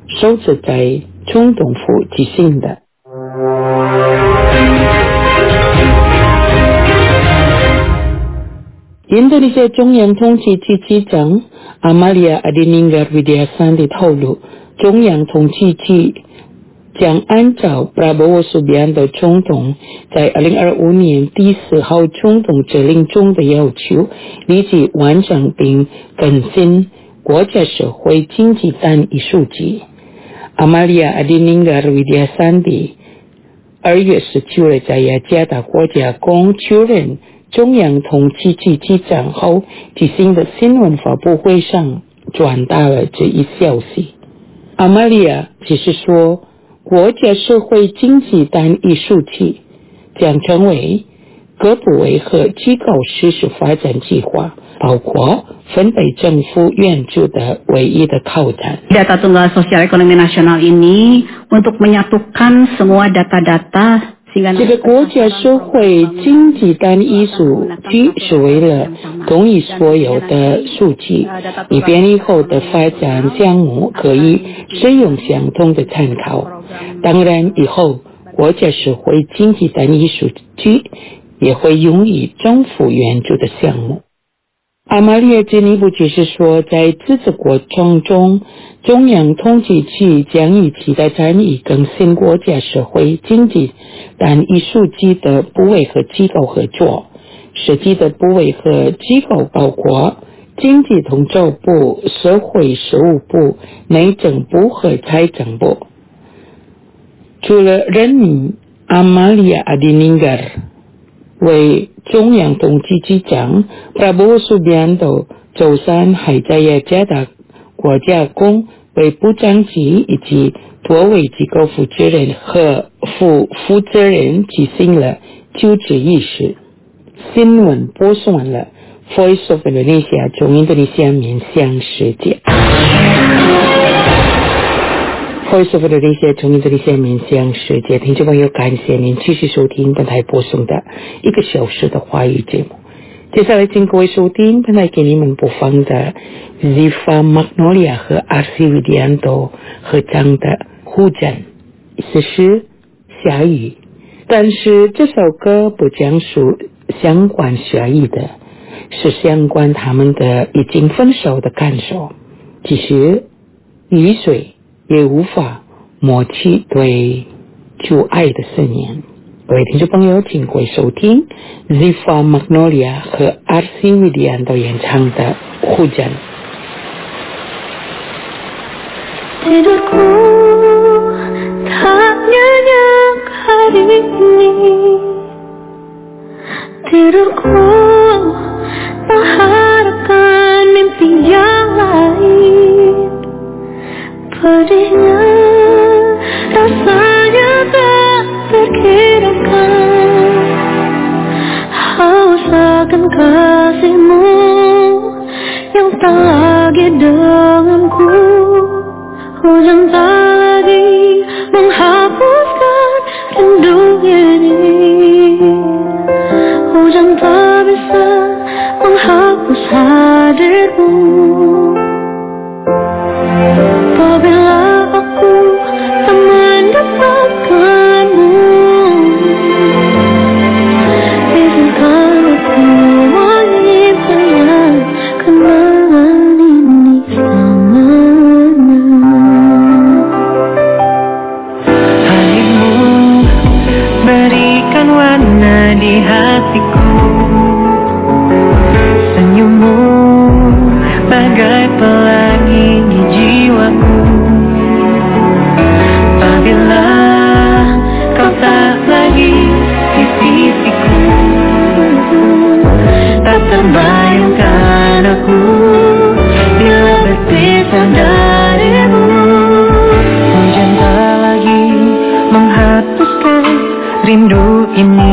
收拾在总统府执行的。印度尼西亚中央统计局局长阿玛利亚·阿迪宁格·维迪亚桑蒂透露，中央统计局将按照Prabowo Subianto总统在2025年第4号总统指令中的要求，立即完成并更新国家社会经济单一数据。阿玛利亚·阿迪宁格·维迪亚桑蒂2月19日在雅加达国家公确认中央统计局局长后举行的新闻发布会上转达了这一消息。阿玛利亚只是说，国家社会经济单一数据将成为各部委和机构实施发展计划，包括分配政府援助的唯一的靠山。 Data Tunggal Sosial Ekonomi Nasional ini untuk menyatukan semua data-data 这个国家社会经济单一数据是为了统一所有的数据，以便以后的发展项目可以使用相同的参考。当然，以后国家社会经济单一数据也会用于政府援助的项目。阿玛利亚进一步解释说，在这次过程中，中央统计局将与其他参与更新国家社会经济单一数据的部委和机构合作。实际的部委和机构包括经济统筹部、社会事务部、内政部和财政部。除了任命阿玛利亚·阿迪宁格为中央统计局长，Prabowo Subianto周三还在雅加达国家公为部长级以及多位机构负责人和副负责人举行了就职仪式。新闻播送完了 Voice of Indonesia 从印度尼西亚面向世界。Voice of Indonesia 从印度尼西亚面向世界，听众朋友，感谢您继续收听本台播送的1个小时的华语节目。接下来请各位收听本台给你们播放的 Ziva Magnolia 和 R.C. Widianto 合唱的《忽展》，意思是下雨。但是这首歌不讲述相关下雨的，是相关他们的已经分手的感受。其实雨水也无法抹去对旧爱的思念。各位听众朋友，请各位收听 Ziva Magnolia 和 R.C. Widianto 演唱的《Hujan》。 Tidurku tak nyenyak hari ini, tidurku mengharapkan mimpi yang lain. Pedihnya rasanya tak terkirakan, haus akan kasihmu yang tak lagi denganku. Hujan tak lagi menghapuskan rindu ini, hujan tak bisa menghapus hadirmu. Apabila aku tak mendapatkanmu, izinkan aku menyimpannya kenangan ini selamanya. Hadirmu berikan warna di hatiku, senyummu bagai pelangi di jiwaku. Apabila kau tak lagi di sisiku, tak terbayangkan aku bila berpisah darimu. Hujan tak lagi menghapuskan rindu ini,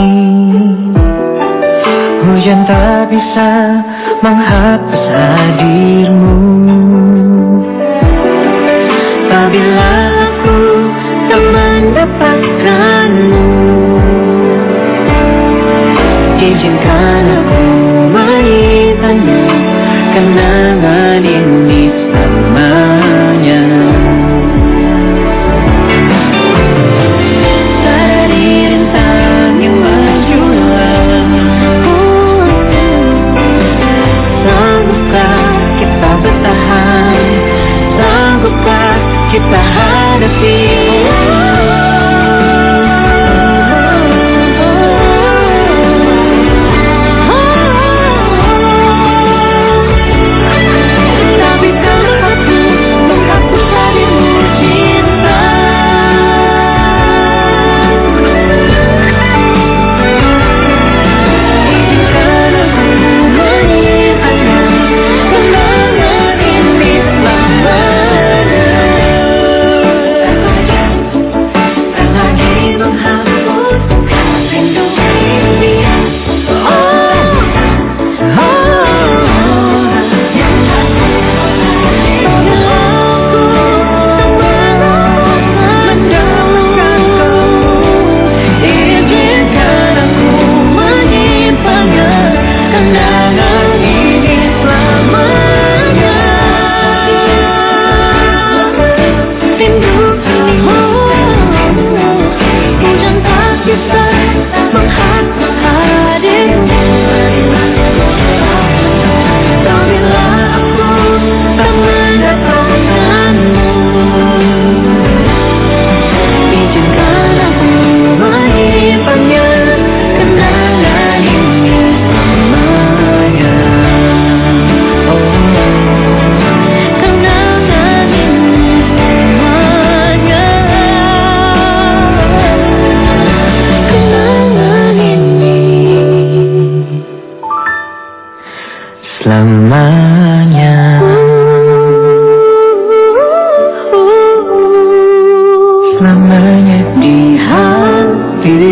hujan tak bisa menghapus hadirmu. Apabila aku tak mendapatkanmu, izinkan aku menyimpannya kenangan ini selamanya. selamanya di hati.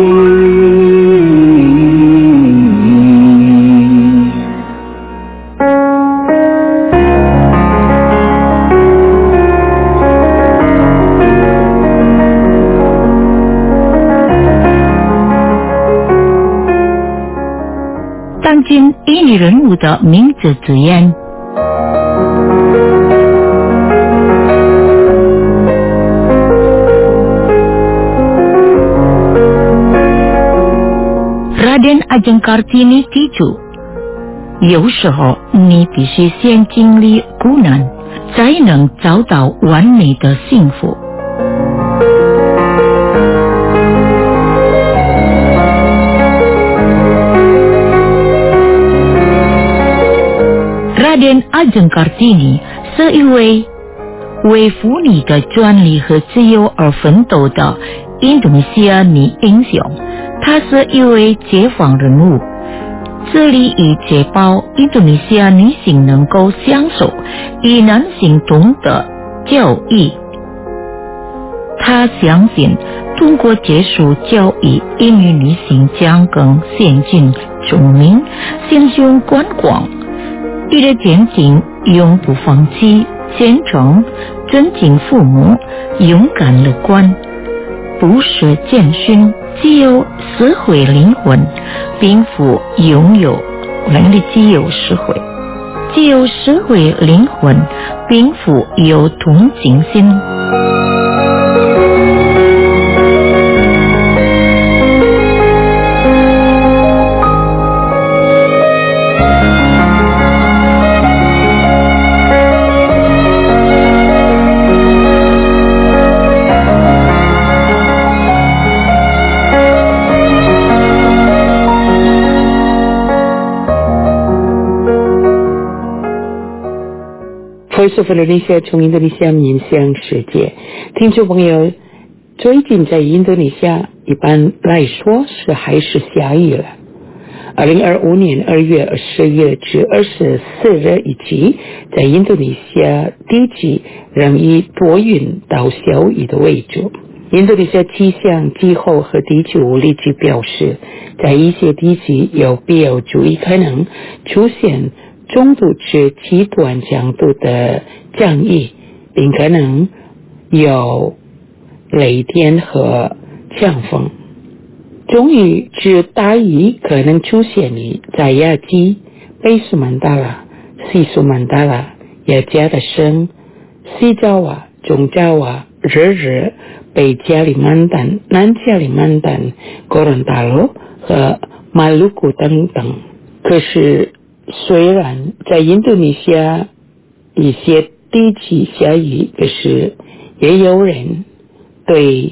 当今印尼人物的名字字眼。Raden Ajeng Kartini记住，有时候你必须先经历苦难，才能找到完美的幸福。Raden Ajeng Kartini是一位为妇女的专利和自由而奋斗的印度尼西亚女英雄。他是一位解放人物，致力于确保印度尼西亚女性能够享受与男性同等教育。他相信通过接受教育，印尼女性将更先进、聪明、心胸宽广。为了前进，永不放弃，虔诚、尊敬父母，勇敢乐观，不舍艰辛，既有社会灵魂，并不拥有人的自由社会，既有社会灵魂，并不有同情心。Voice of Indonesia 从印度尼西亚面向世界，听众朋友，最近在印度尼西亚一般来说是还是下雨了。2025年2月20日至24日以及在印度尼西亚地区仍以多云到小雨的为主。印度尼西亚气象机构和地区物理局表示，在一些地区有必要注意可能出现中度至极短强度的降雨，并可能有雷电和强风。中雨至大雨可能出现于在雅基、北苏曼达拉、西苏曼达拉、雅加达省、西爪哇、中爪哇、日日、北加里曼丹、南加里曼丹、哥伦达罗和马鲁古等等。可是虽然在印度尼西亚一些地区下雨，可是也有人对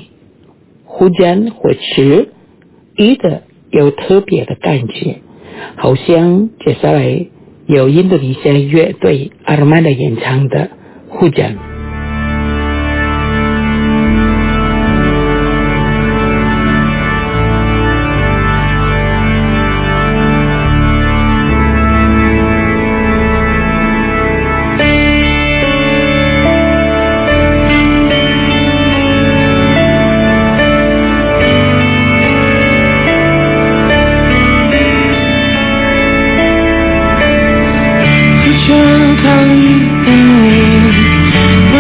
hujan或是雨的有特别的感觉，好像接下来有印度尼西亚乐队阿尔曼的演唱的hujan。 Hujan kali ini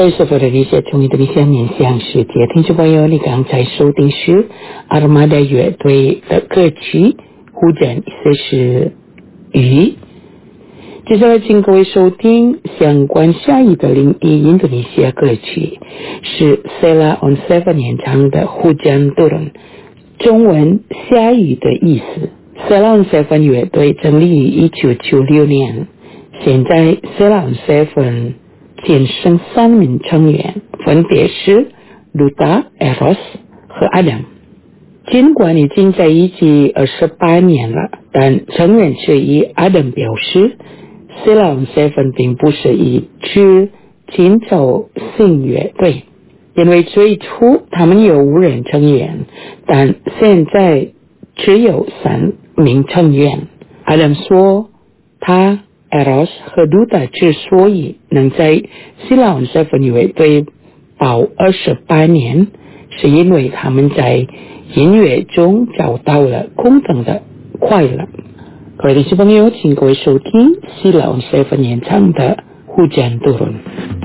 Voice of Indonesia 从Indonesia面向世界，听众朋友，你刚才收听是 Armada 乐队的歌曲《忽然一些是雨》。接下来请各位收听相关下一个01印度尼西亚歌曲，是 Sheila on 7演唱的《Hujan Turun》，中文下雨的意思。Sheila on 7乐队成立于1996年，现在 Sheila on 7仅剩3名成员，分别是 Duta、Eros 和 Adam。尽管已经在一起28年了，但成员之一 Adam 表示Sheila on 7并不是一支紧凑性乐队，因为最初他们有5人成员，但现在只有3名成员。Adam 说，他 Eros 和 Duta 之所以能在 Sheila on 7乐队保28年，是因为他们在音乐中找到了空等的快乐。各位听众朋友，请各位收听 Sheila on 7演唱的《Hujan Turun》。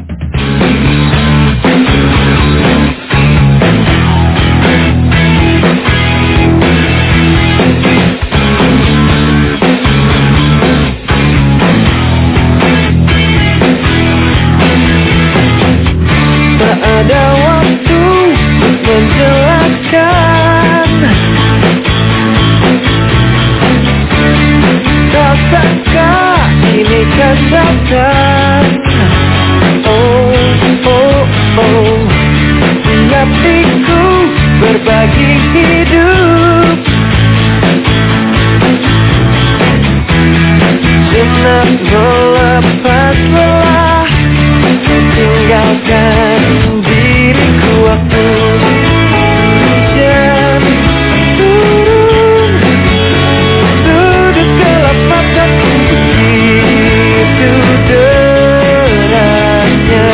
Tak ada waktu menjelaskan rasakan ini kesadaran. Oh, oh, oh, di hatiku berbagi hidup. Jenak melepas lelah, tinggalkan diriku waktu hujan turun, sudut gelap mataku begitu derasnya.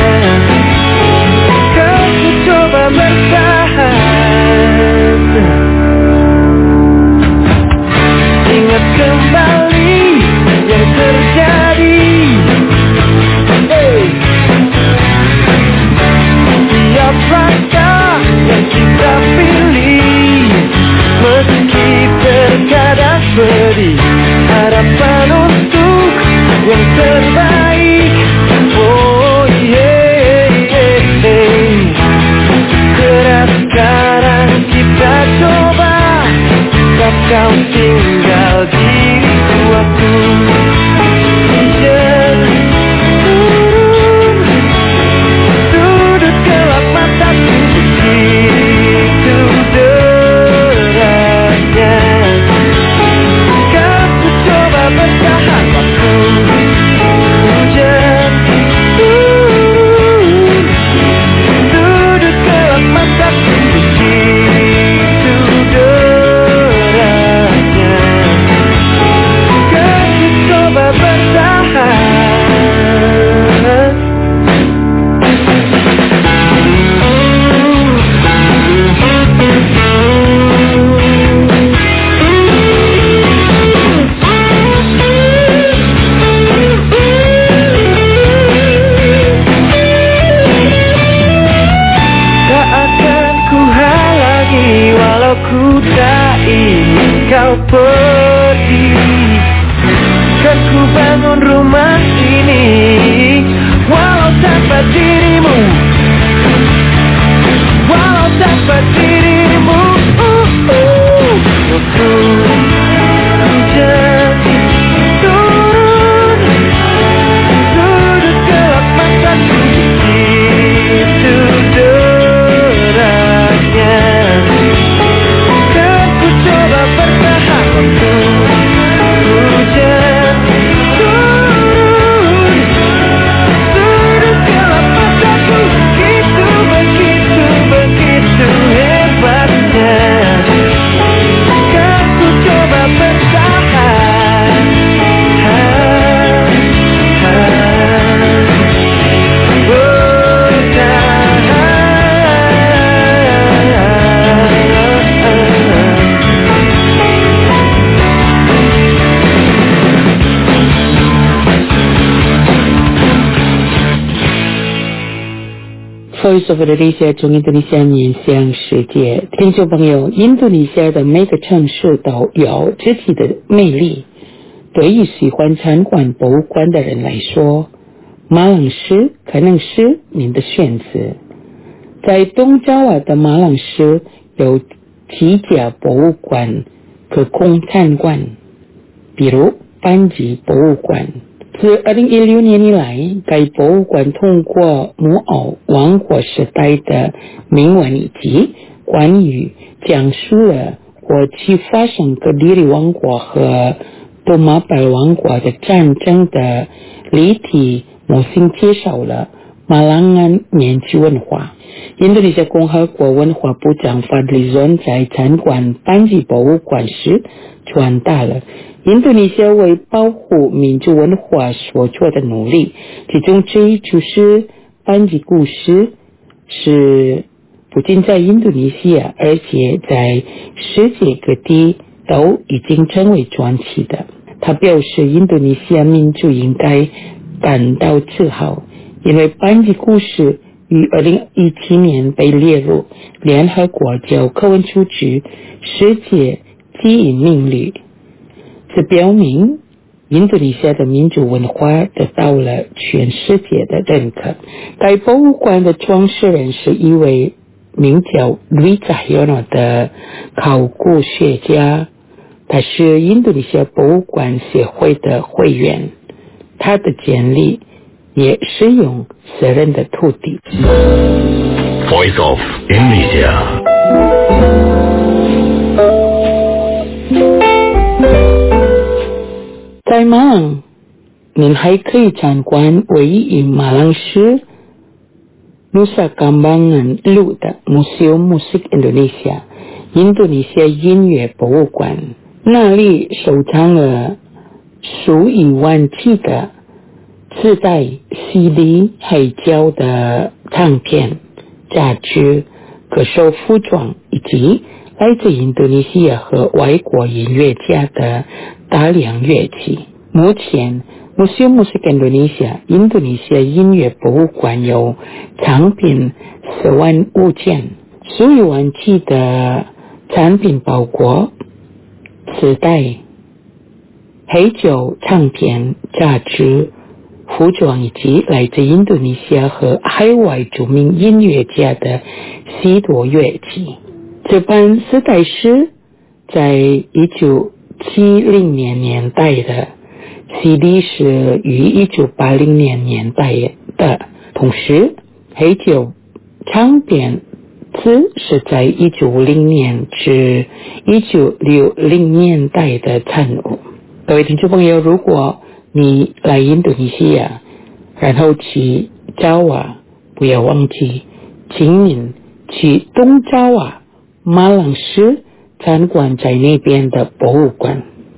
Kau ku coba bertahan, ingat kembali yang terjadi. Tiap langkah yang kita pilih, meski terkadang pedih, harapan untuk yang terbaik. Oh yeah, keras sekarang kita coba, tak kau tinggal diriku aku. Hujan turun, sudut gelap mataku begitu derasnya. Kau ku coba bertahan waktu hujan turun, sudut gelap mataku begitu derasnya. Voice of Indonesia 从印度尼西亚面向世界，听众朋友，印度尼西亚的每个城市都有自己的魅力。对于喜欢参观博物馆的人来说，马朗市可能是您的选择。在东爪哇的马朗市有几家博物馆可供参观，比如班吉博物馆。自2016年以来，该博物馆通过木偶王国时代的铭文以及关于讲述了过去发生的利里王国和多马拜王国的战争的立体模型，介绍了马朗安棉具文化。印度尼西亚共和国文化部长法里존在参观班吉博物馆时传达了印度尼西亚为保护民族文化所做的努力，其中之一就是班吉故事是不仅在印度尼西亚，而且在世界各地都已经成为传奇的。他表示，印度尼西亚民族应该感到自豪，因为班吉故事于2017年被列入联合国教科文组织世界记忆名录。这表明印度尼西亚的民族文化得到了全世界的认可。该博物馆的创始人是一位名叫Dwi Cahyono的考古学家，他是印度尼西亚博物馆协会的会员，他的建立也是用私人的土地。 Voice of Indonesia。 在马朗，您还可以参观位于马朗市Nusa Kambangan路的 Museum Musik Indonesia 印度尼西亚音乐博物馆，那里收藏了数以万计的自带 CD 黑胶的唱片、杂志、歌手服装以及来自印度尼西亚和外国音乐家的大量乐器。目前 Museum Musik Indonesia 印度尼西亚音乐博物馆有藏品4万5件，数以万计的产品包括磁带、黑胶唱片、杂志、服装以及来自印度尼西亚和海外著名音乐家的许多乐器。这版磁带是在1970年代的， CD 是于1980年代的，同时黑胶唱片是在1950年至1960年代的产物。各位听众朋友，如果你来印度尼西亚，然后去爪哇，不要忘记请您去东爪哇马朗市参观在那边的博物馆。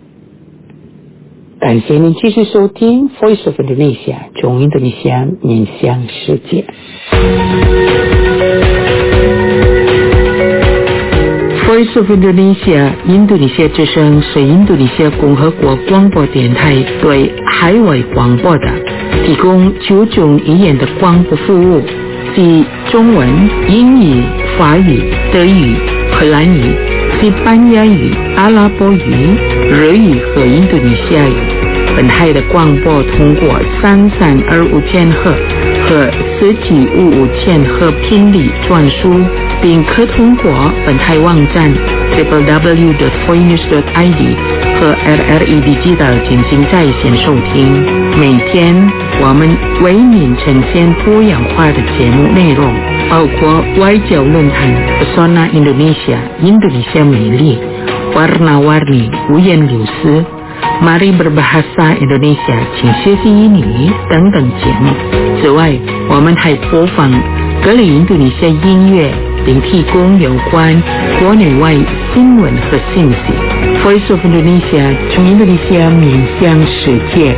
感谢您继续收听 Voice of Indonesia 从印度尼西亚面向世界。Voice of Indonesia 印度尼西亚之声是印度尼西亚共和国广播电台对海外广播的，提供9种语言的广播服务，即中文、英语、法语、德语、荷兰语、西班牙语、阿拉伯语、日语和印度尼西亚语。本台的广播通过3325千赫和4755千赫频率传输，并可通过本台网站 www.voinews.id 和 RRE Digital 进行在线收听。每天我们为您呈现多样化的节目内容，包括外交论坛 Pesona Indonesia 印度尼西亚美丽、Warna-Warni 五颜六色、Mari Berbahasa Indonesia 请学习英语等等节目。此外，我们还播放各类印度尼西亚音乐，并提供有关国内外新闻和信息。Voice of Indonesia 从印度尼西亚面向世界。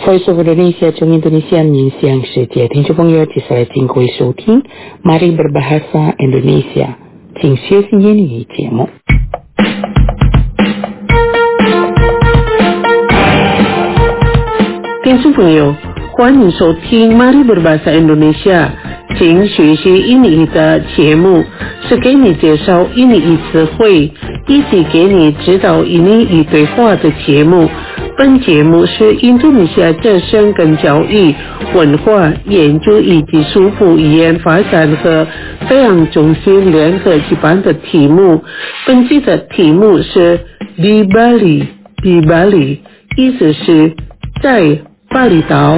Voice of Indonesia 中印度尼西亚民乡世界，听众朋友，接下来请各位收听 Mari Berbahasa Indonesia， 请学习英语节目。听众朋友，欢迎收听 Mari Berbahasa Indonesia， 请学习英语的节目，是给你介绍英语词汇，以及给你指导英语对话的节目。本节目是印度尼西亚政生跟教育、文化研究以及术部语言发展和培养中心联合举办的题目。本期的题目是 di Bali， 意思是在巴厘岛。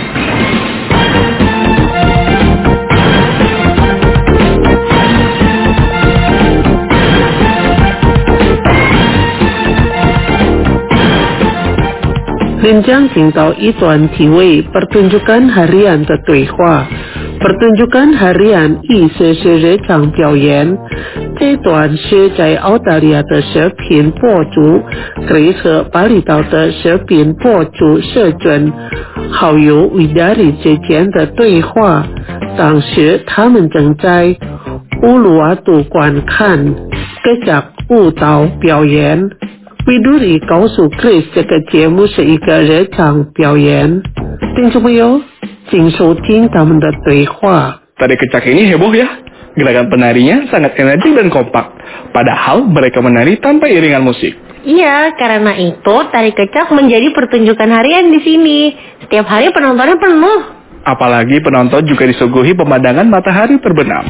您将听到一段题为 Pertunjukan Harian 的对话。Pertunjukan Harian 意思是日常表演。这段是在澳大利亚的视频博主 Chris 和巴厘岛的视频博主社准好友 Widari 之间的对话。当时他们正在乌鲁瓦杜观看各种舞蹈表演。Widuri 告诉 Chris 这个节目是一个日常表演。听众朋友，请收听他们的对话。 Tari kecak ini heboh ya. Gerakan penarinya sangat energik dan kompak. Padahal mereka menari tanpa iringan musik. Iya, karena itu tari kecak menjadi pertunjukan harian di sini. Setiap hari penontonnya penuh. Apalagi penonton juga disuguhi pemandangan matahari terbenam.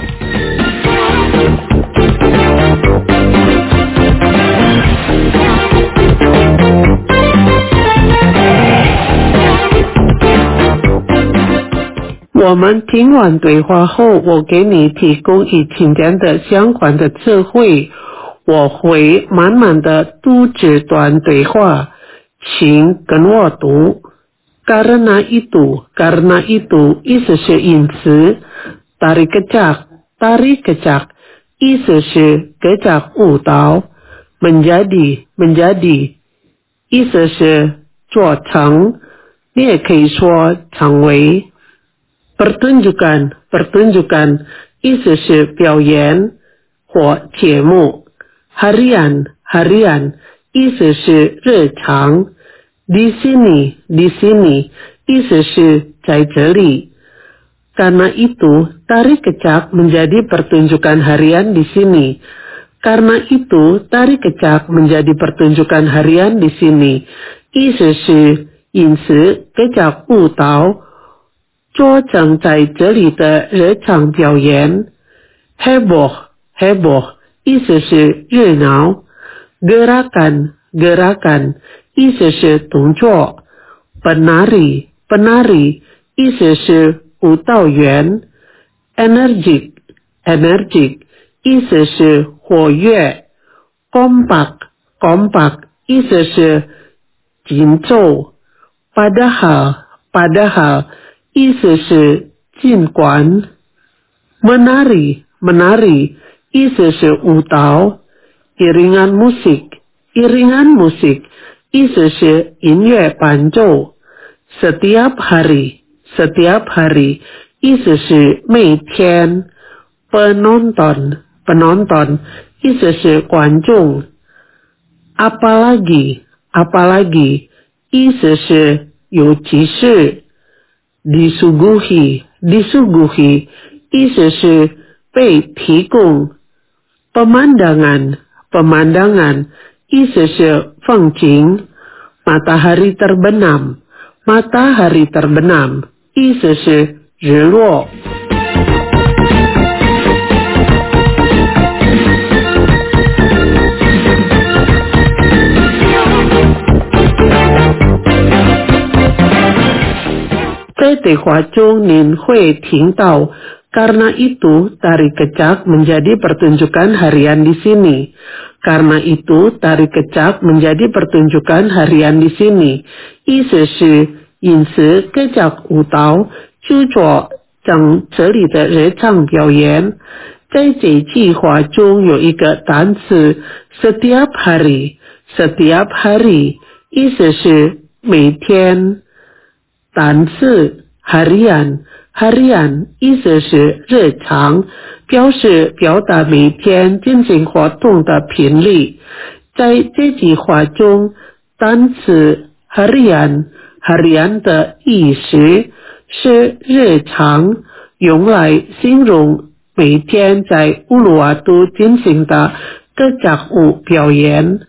"我们听完对话后，我给你提供与今天的相关的词汇，我会慢慢的读这段对话，请跟我读。Karena itu 意思是因此。Tari kecak 意思是各种舞蹈。menjadi 意思是做成，你也可以说成为。Pertunjukan 意思是表演或节目。Harian 意思是日常。Di sini 意思是在这里。Karena itu tari kecak menjadi pertunjukan harian di sini. Karena itu tari kecak menjadi pertunjukan harian di sini. 意思是因此各种舞蹈做成在这里的日常表演。heboh 意思是热闹。gerakan 意思是动作。penari 意思是舞蹈员。energik 意思是活跃。kompak 意思是紧凑。padahal意思是尽管。menari 意思是舞蹈。iringan musik 意思是音乐伴奏。setiap hari 意思是每天。penonton 意思是观众。apalagi 意思是尤其是。disuguhi 意思是被提供。pemandangan 意思是风景。matahari terbenam 意思是日落。在对话中您会听到 Karena itu tari kecak menjadi pertunjukan harian di sini. Karena itu tari kecak menjadi pertunjukan harian di sini. 意思是因此各种舞蹈就做成这里的日常表演。在这句话中有一个单词 setiap hari 意思是每天。 单字 harian harian 意思是日常，表示表达每天进行活动的频率。在这句话中，单词 harian harian 的意思是日常，用来形容每天在乌鲁瓦都进行的各家舞表演。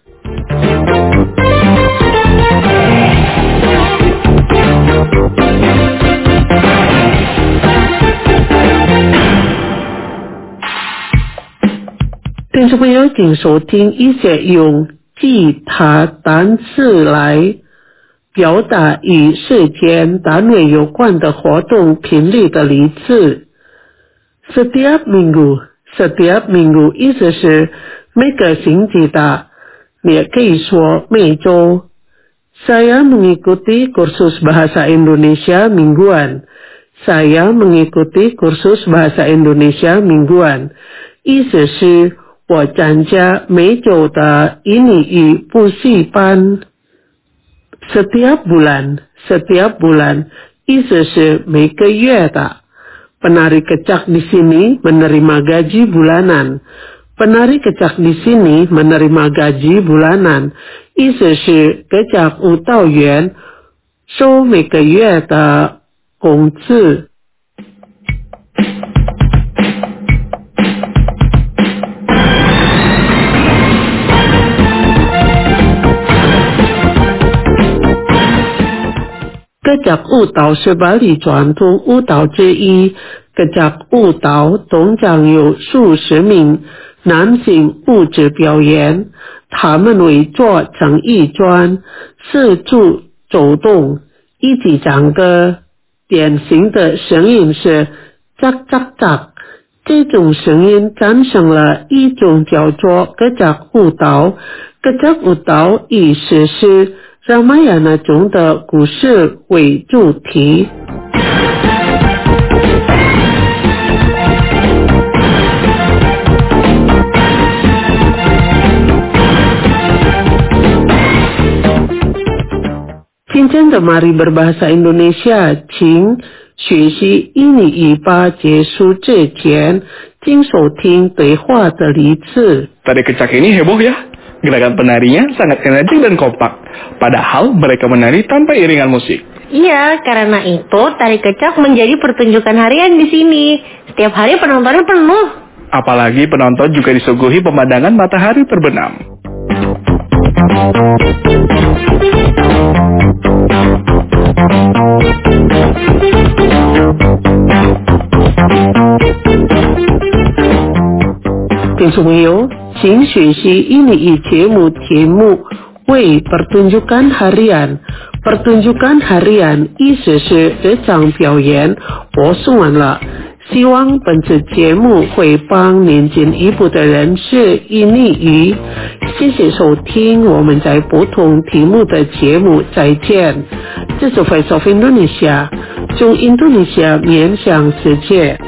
听众朋友，请收听一些用记他单词来表达与时间单位有关的活动频率的例子。Setiap minggu 意思是每个星期的，你也可以说每周。Saya mengikuti kursus bahasa Indonesia mingguan. Saya mengikuti kursus bahasa Indonesia mingguan. 意思是我参加每周的英语补习班。Setiap bulan 意思是每个月的。Penari kecak di sini menerima gaji bulanan. Penari kecak di sini menerima gaji bulanan. 意思是可cak舞蹈员收每个月的工资。Kecak 舞蹈是巴黎传统舞蹈之一。Kecak 舞蹈通常有数十名男性舞者表演，他们会做成一团，四处走动，一起唱歌。典型的声音是 "cak cak cak"， 这种声音产生了一种叫做 Kecak 舞蹈。Kecak 舞蹈以史诗Ramayana 中的故事为主题。今天的Mari Berbahasa Indonesia， 请学习英语吧结束之前，请收听对话的例子。 Tari kecak ini heboh ya. Gerakan penarinya sangat energik dan kompak. Padahal mereka menari tanpa iringan musik. Iya, karena itu tari kecak menjadi pertunjukan harian di sini. Setiap hari penontonnya penuh. Apalagi penonton juga disuguhi pemandangan matahari terbenam. 请学习英语节目题目为pertunjukan harian。pertunjukan harian 意思是日常表演。我说完了，希望本次节目会帮年进一步的人士英语。谢谢收听，我们在不同题目的节目再见。这是 Voice of Indonesia， 从印度尼西亚面向世界。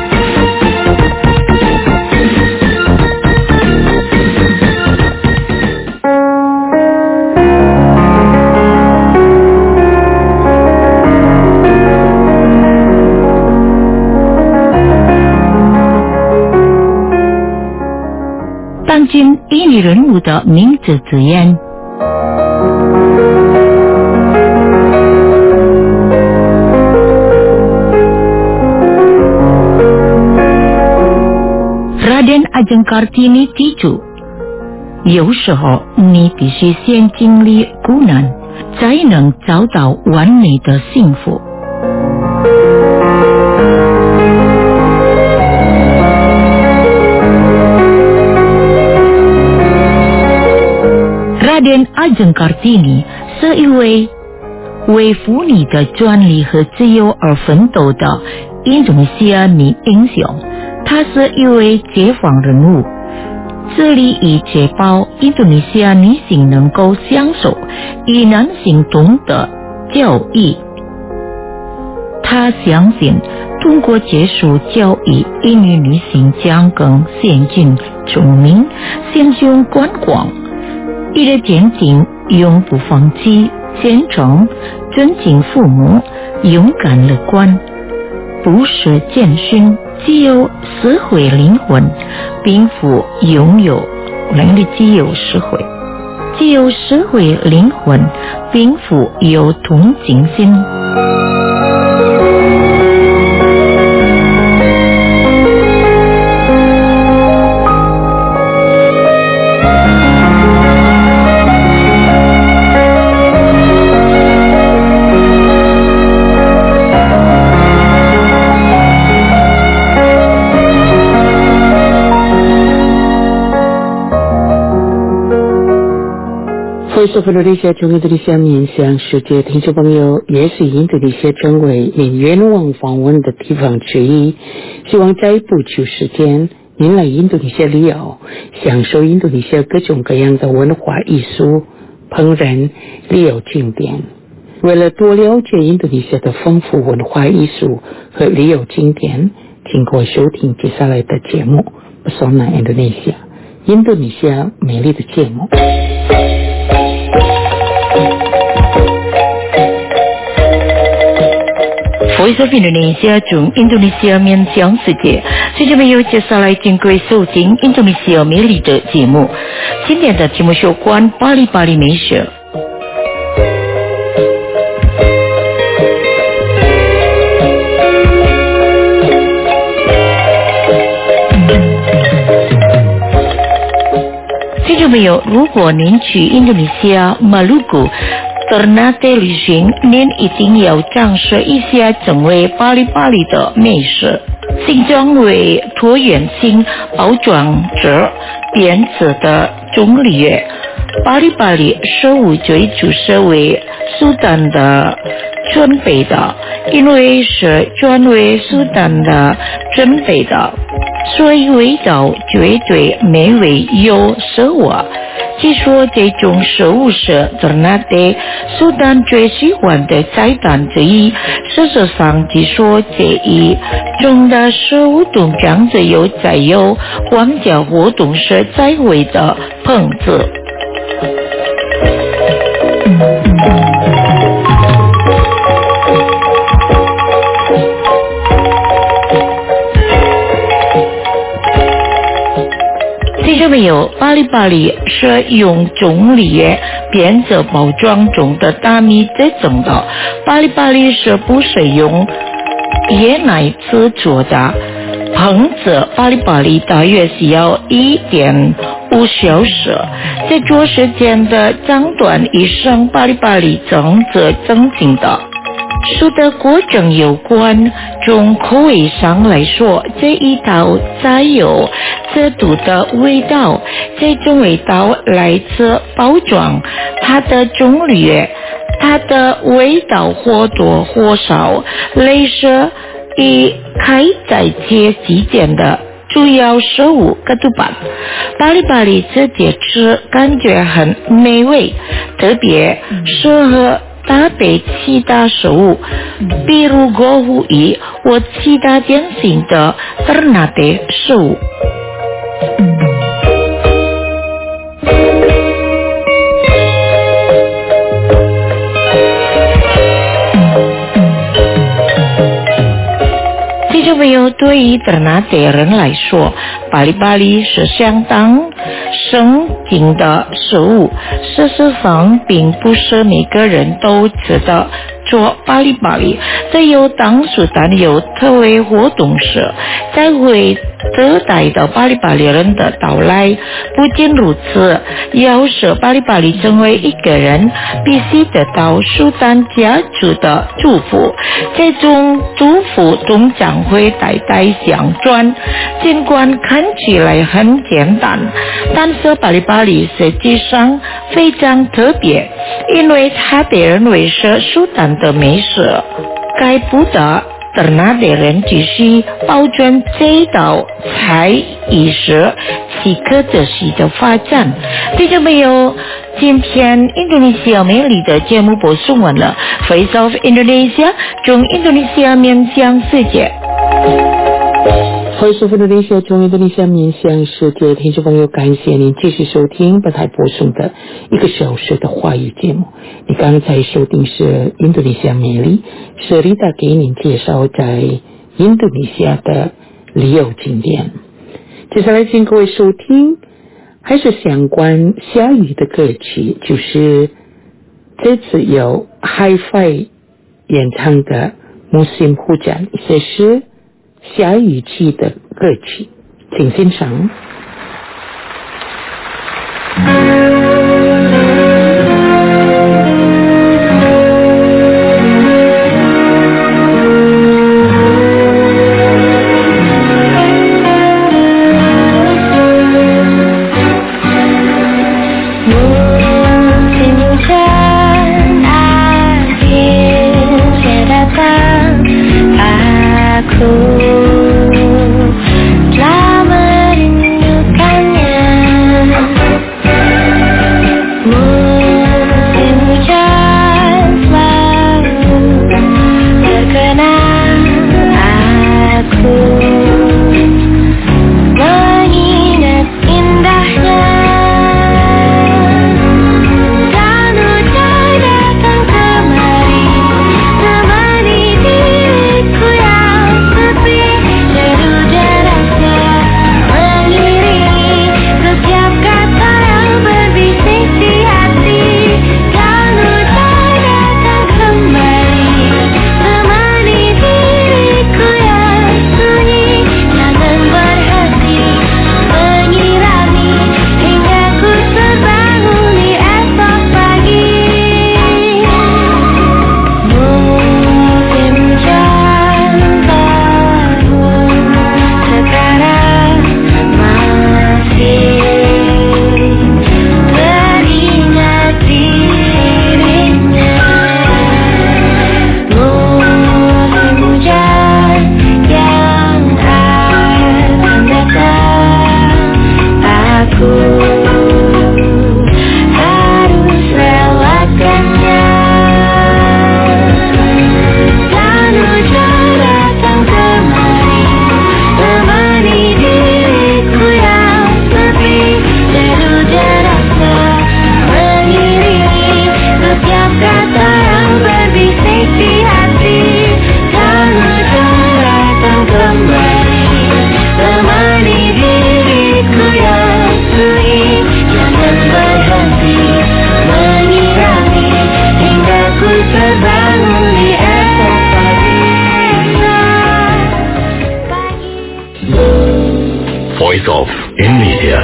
当今英语人物的名字字眼。Raden Ajeng Kartini 记住，有时候你必须先经历苦难，才能找到完美的幸福。Raden Ajeng Kartini 是一位为妇女的专利和自由而奋斗的印度尼西亚女英雄，她是一位解放人物，致力于确保印度尼西亚女性能够享受与男性同等教育。她相信通过接受教育，印度女性将更先进聪明，心胸宽广。为了坚定永不放弃、虔诚、 尊敬父母，勇敢乐观，不舍健身，只有社会灵魂，并不拥有能力，只有社会灵魂，并不有同情心。 Voice of Indonesia 从印度尼西亚面向世界，听众朋友，也是印度尼西亚成为您愿望访问的地方之一。希望在不久时间，您来印度尼西亚旅游，享受印度尼西亚各种各样的文化艺术、烹饪、旅游景点。为了多了解印度尼西亚的丰富文化艺术和旅游景点，请各位收听接下来的节目 Pesona Indonesia 印度尼西亚美丽的节目。 Voice of Indonesia 从印度尼西亚面向世界，听众朋友，接下来请各位收听印度尼西亚美丽的节目。今天的节目有关巴黎美食。听众朋友，如果您去印度尼西亚马鲁古Ternate 旅行，您一定要尝试一下成为巴黎的美食。形状为椭圆形包装着编织的棕榈叶，巴黎食物最主是为苏丹的准备的，因为是专为苏丹的准备的，所以味道绝对美味又奢华。据说这种食物是Ternate苏丹最喜欢的菜单之一。事实上，据说这一种的食物通常只有在有皇家活动时才会的烹制。听众朋友，巴黎是用棕榈叶编织包装中的大米制成的。巴黎是不是用椰奶制作的？烹制巴黎大约需要1.5小时，这做时间的长短以上巴黎整制正经的。说的过程有关，从口味上来说，这一道菜有制度的味道，这种味道来自包装，它的种类，它的味道或多或少类似于开在街之间的主要食物各度版。巴黎直接吃感觉很美味，特别适合搭配其他食物，比如果无意或其他典型的Ternate食物。听众朋友，对于Ternate人来说，巴黎是相当生经的食物。事实上，并不是每个人都知道做巴黎，只有当苏丹有特别活动时，才会招待到巴黎人的到来。不仅如此，要是巴黎成为一个人，必须得到苏丹家族的祝福。这种祝福通常会代代相传，尽管看起来很简单，但是巴黎实际上非常特别，因为它被认为是苏丹的美食。该不得Ternate人继续保存这道菜艺术其可持续的发展。听众朋友，今天印度尼西亚美丽的节目播送完了。Voice of Indonesia 从印度尼西亚面向世界。 Voice of Indonesia 中印度尼西亚面向世界听众朋友，感谢您继续收听本台播送的1个小时的华语节目。你刚才收听是印度尼西亚美丽，是Rita给您介绍在印度尼西亚的旅游景点。接下来请各位收听还是相关下雨的歌曲，就是这次由 Hi-Fi 演唱的 Musim Hujan， 这是下雨季的歌曲，请欣赏。 Voice of Indonesia。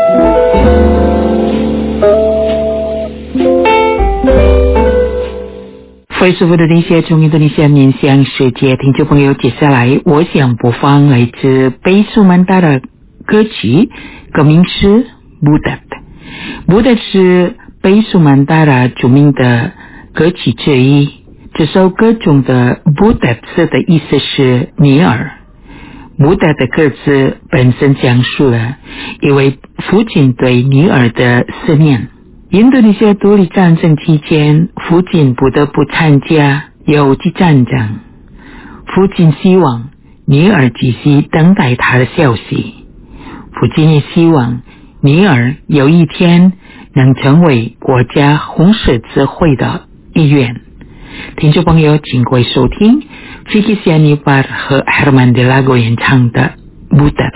Voice of Indonesia 中印度尼西亚面向世界听众朋友，接下来我想播放来自贝苏曼达的歌曲，歌名是 Budak。Budak 是贝苏曼达拉著名的歌曲之一。这首歌中的 Budak 字的意思是女儿。Budak 的歌词本身讲述了一位父亲对女儿的思念。印度尼西亚独立战争期间，父亲不得不参加游击战争。父亲希望女儿继续等待他的消息。父亲也希望女儿有一天能成为国家红十字会的一员。听众朋友，请各位收听 Vicky Sianipar 和 Herman Delago 演唱的 Budak。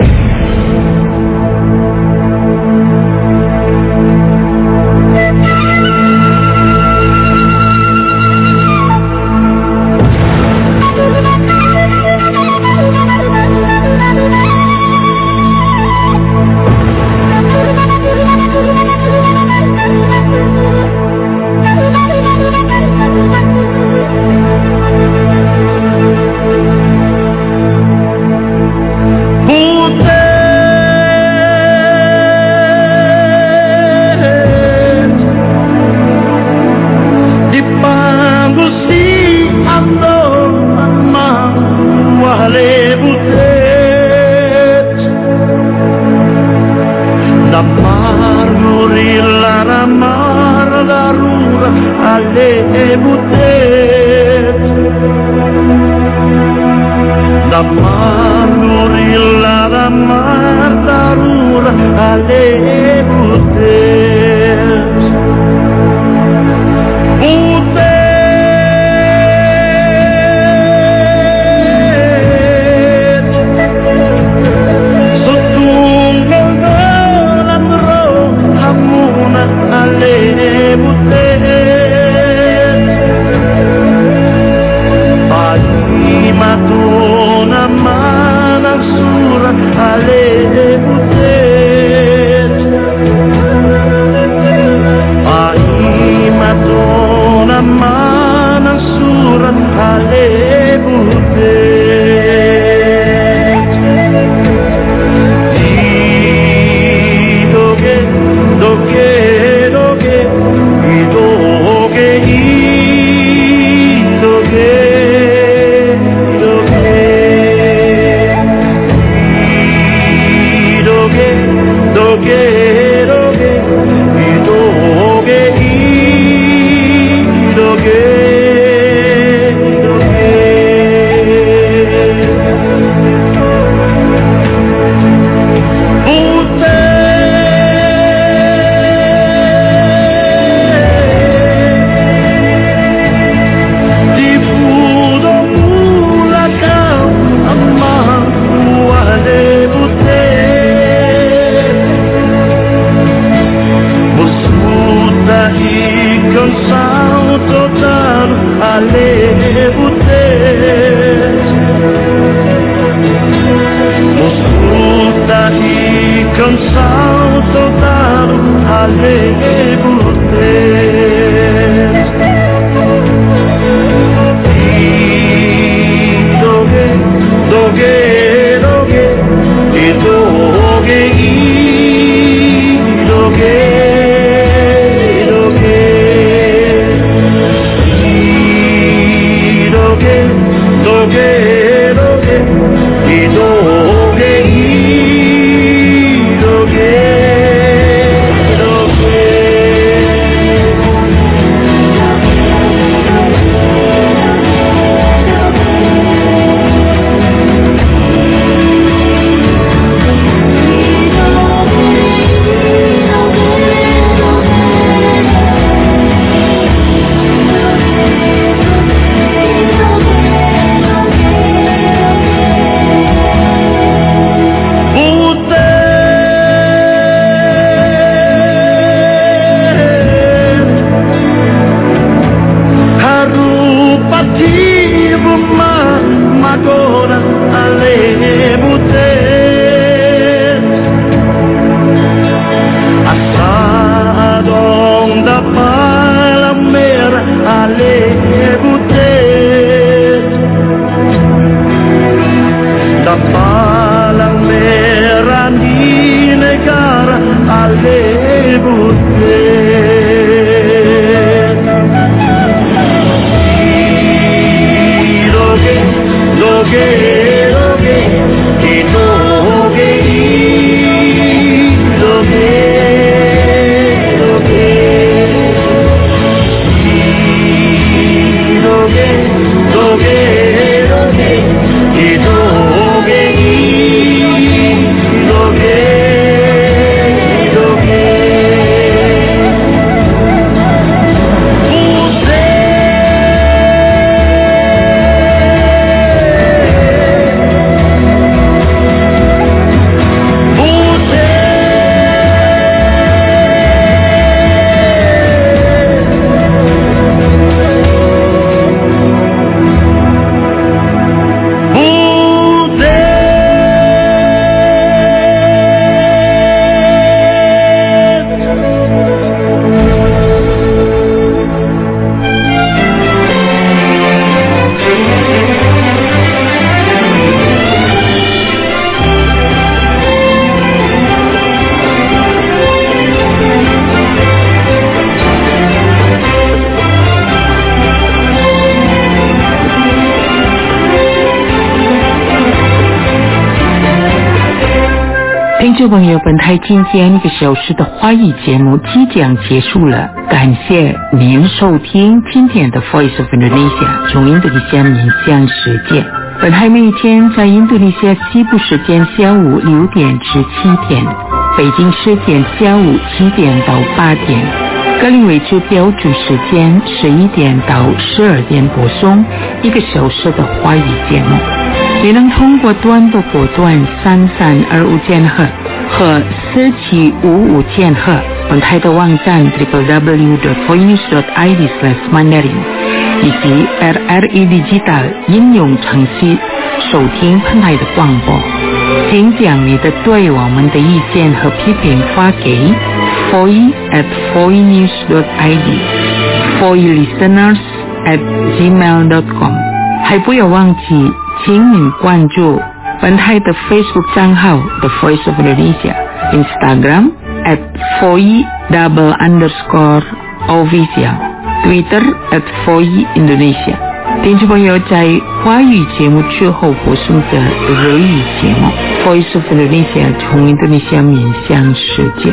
听众朋友，本台今天1个小时的华语节目即将结束了，感谢您收听今天的 Voice of Indonesia 从印度尼西亚面向世界。本台每天在印度尼西亚西部时间下午6点至7点北京时间下午7点到8点，格林威治标准时间11点到12点播送1个小时的华语节目。也能通过短波波段3325千赫和4755千赫，本台的网站 www.voinews.id/mandarin 以及 RRI Digital 应用程序收听本台的广播。请将你的对我们的意见和批评发给 foi@voinews.id foilisteners@gmail.com。还不要忘记，请您关注本台的 Facebook 账号 The Voice of Indonesia， Instagram @foi_official， Twitter @foiindonesia。听众朋友，在华语节目之后播送的日语节目 Voice of Indonesia， 从印度尼西亚面向世界。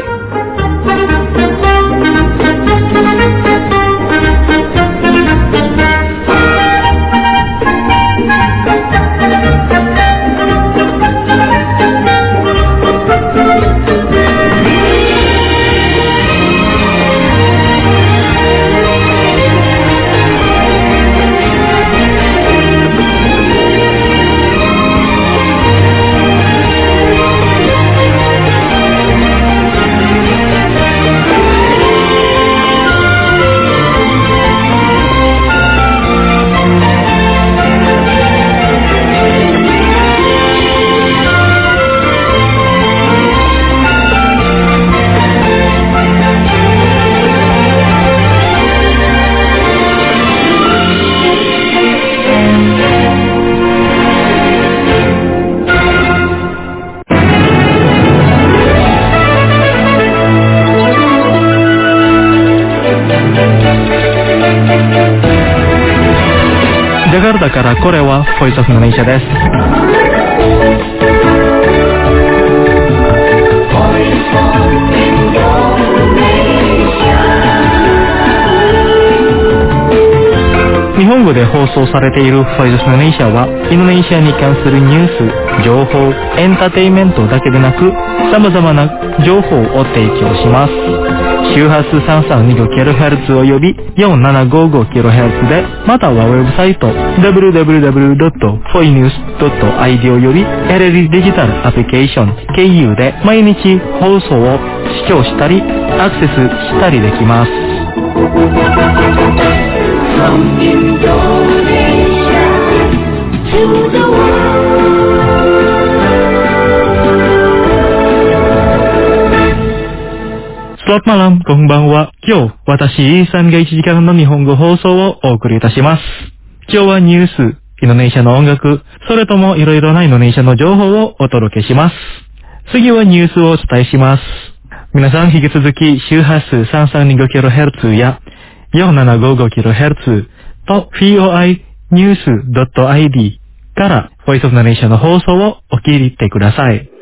ジャカルタからこれはボイスオフインドネシアです。日本語で放送されているボイスオフインドネシアは、インドネシアに関するニュース、情報、エンターテインメントだけでなく、様々な情報を提供します。周波数 332kHz および 4755kHz で、またはウェブサイト www.foinews.id および RRI デジタルアプリケーション KU で毎日放送を視聴したりアクセスしたりできます。From Indonesia to the world。Selamat malam, konbanwa. 今日、私、イーさんが1時間の日本語放送をお送りいたします。今日はニュース、インドネシアの音楽、それともいろいろなインドネシアの情報をお届けします。次はニュースをお伝えします。皆さん引き続き周波数 332kHz や 4755kHz と FOI-news.id からボイスオブインドネシアの放送をお聞きてください。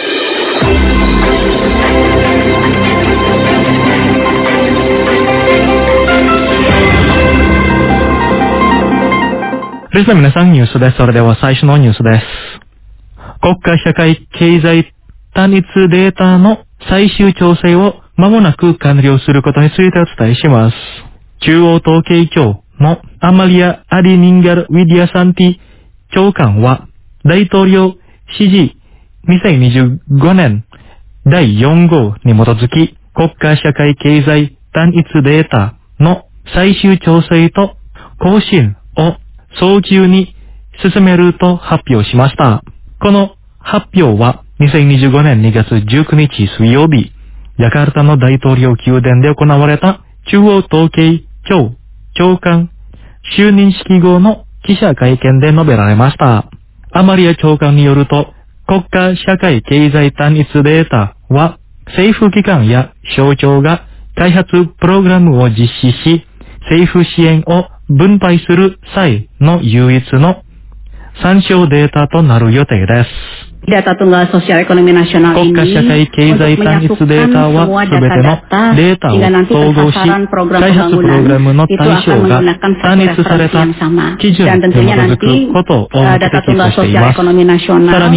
リスナー皆さんニュースです。それでは最初のニュースです。国家社会経済単一データの最終調整を間もなく完了することについてお伝えします。中央統計庁のアマリア・アディニンガル・ウィディアサンティ長官は大統領指示2025年第4号に基づき国家社会経済単一データの最終調整と更新を早急に進めると発表しました。この発表は2025年2月19日水曜日、ジャカルタの大統領宮殿で行われた中央統計庁長官就任式後の記者会見で述べられました。アマリア長官によると、国家社会経済単一データは政府機関や省庁が開発プログラムを実施し、政府支援を分配する際の唯一の参照データとなる予定です。 Data Tunggal Sosial Ekonomi Nasional ini untuk menyatukan semua data-data hingga nanti sasaran program pembangunan itu akan menggunakan satu referensi yang sama. Dan tentunya nanti Data Tunggal Sosial Ekonomi Nasional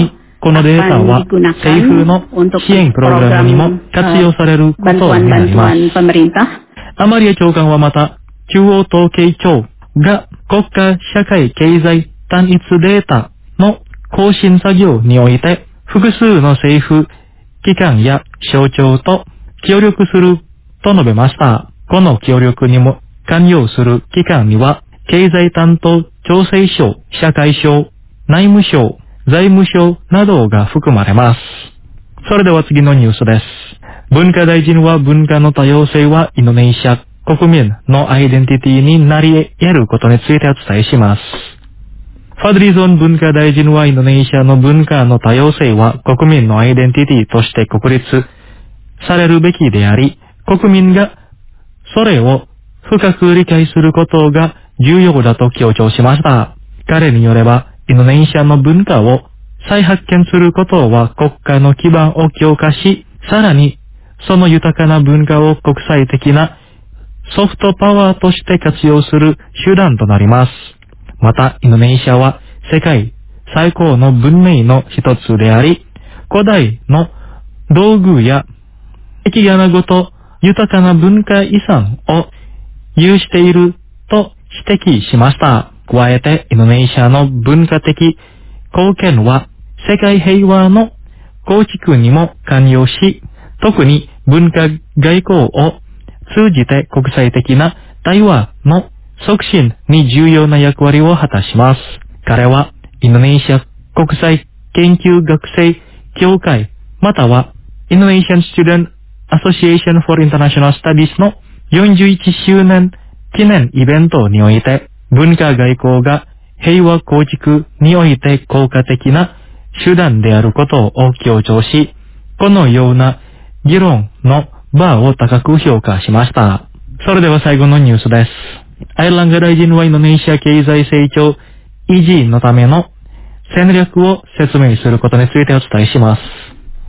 このデータは政府の支援プログラムにも活用されることになります。アマリア長官はまた、中央統計庁が国家社会経済単一データの更新作業において、複数の政府機関や省庁と協力すると述べました。この協力にも関与する機関には、経済担当調整省、社会省、内務省、財務省などが含まれます。それでは次のニュースです。文化大臣は文化の多様性はインドネシア国民のアイデンティティになり得ることについてお伝えします。ファドリゾン文化大臣はインドネシアの文化の多様性は国民のアイデンティティとして確立されるべきであり、国民がそれを深く理解することが重要だと強調しました。彼によれば、インドネシアの文化を再発見することは国家の基盤を強化し、さらにその豊かな文化を国際的なソフトパワーとして活用する手段となります。また、インドネシアは世界最高の文明の一つであり、古代の道具や壁画ごと豊かな文化遺産を有していると指摘しました。加えて、インドネシアの文化的貢献は世界平和の構築にも関与し、特に文化外交を通じて国際的な対話の促進に重要な役割を果たします。彼はインドネシア国際研究学生協会またはインドネシアン・スチューデント・アソシエーション・フォー・インターナショナル・スタディスの41周年記念イベントにおいて文化外交が平和構築において効果的な手段であることを強調し、このような議論の場を高く評価しました。それでは最後のニュースです。アイルランド大臣はインドネシア経済成長維持のための戦略を説明することについてお伝えします。